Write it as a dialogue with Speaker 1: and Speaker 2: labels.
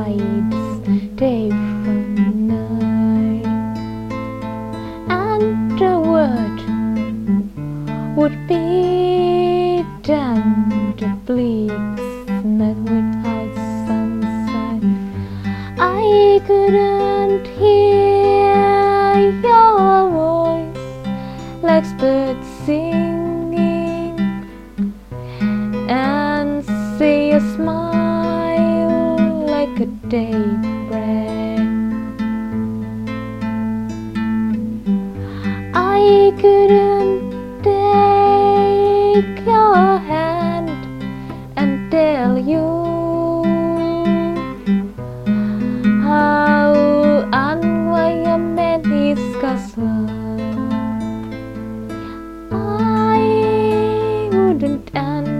Speaker 1: hides day from night, and the word would be done. The bleaks met without sunshine. I couldn't hear your voice like birds singing, and see a smile like a daybreak. I couldn't take your hand and tell you how unwired is love. I wouldn't